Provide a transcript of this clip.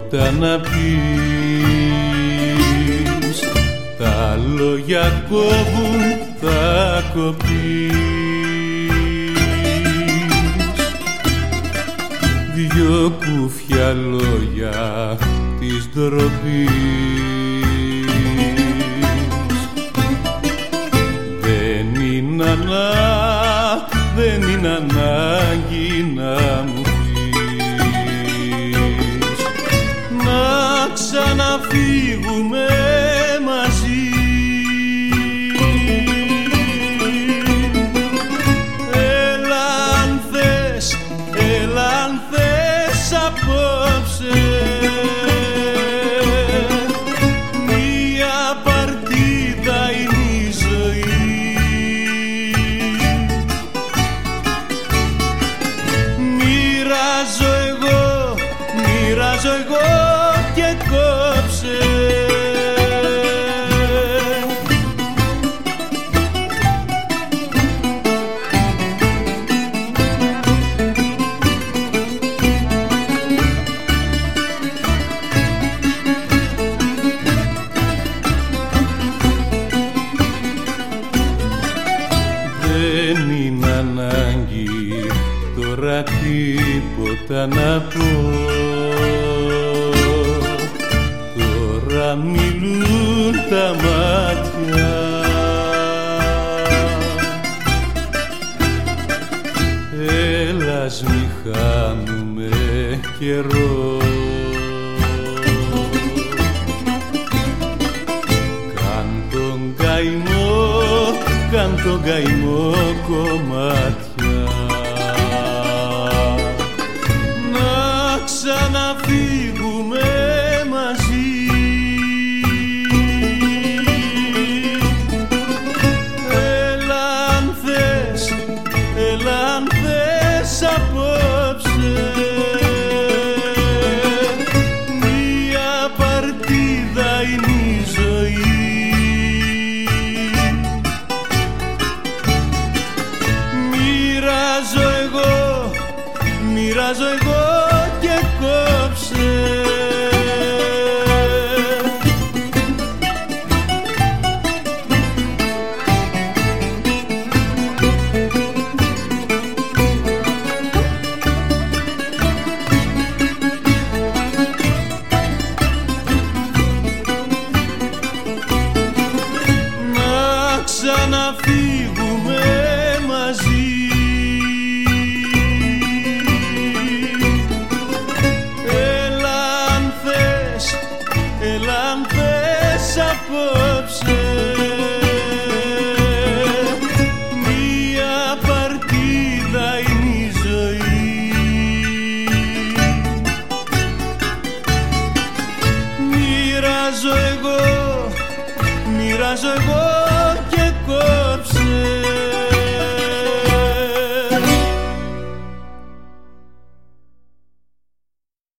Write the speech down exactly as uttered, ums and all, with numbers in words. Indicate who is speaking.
Speaker 1: τίποτα να πεις. Τα λόγια κόβουν, θα κοπείς. Δυο κουφιά λόγια της ντροπής. Δεν είναι ανά, δεν είναι ανάγκη να μου πεις να ξαναφύγουμε μαζί. Έλα αν θες, έλα αν θες απόψε. Μια παρτίδα είναι η ζωή. Μοιράζω εγώ, μοιράζω εγώ και κόψε. Δεν είναι ανάγκη τώρα τίποτα να πω. Τώρα μιλούν τα μάτια. Έλα ας μη χάνουμε καιρό. Κάν τον καημό, κάν τον καημό κομμάτια. Να ξαναφύγουμε μαζί. Έλα αν θες, έλα αν θες απόψε. Μια παρτίδα είναι η ζωή. Μοιράζω εγώ, μοιράζω εγώ και κόψε. Να ξαναφύγουμε μαζί. Έλα αν θες, έλα αν θες απόψε. Μια παρτίδα είναι η ζωή. Μοιράζω εγώ, μοιράζω εγώ